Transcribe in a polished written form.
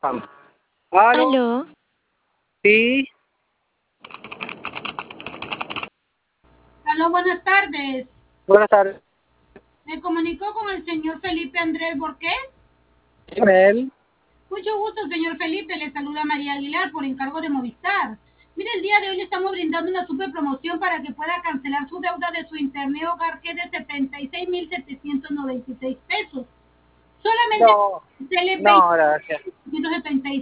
Vamos. ¿Aló? Aló, Sí, Aló, buenas tardes. buenas tardes. Me comunicó con el señor Felipe Andrés Borqués. Con él. Mucho gusto, señor Felipe. Le saluda María Aguilar por encargo de Movistar. Mire, el día de hoy le estamos brindando una super promoción para que pueda cancelar su deuda de su internet hogar, que es de 76,796 pesos. Solamente No, cancele no, gracias. 20,776.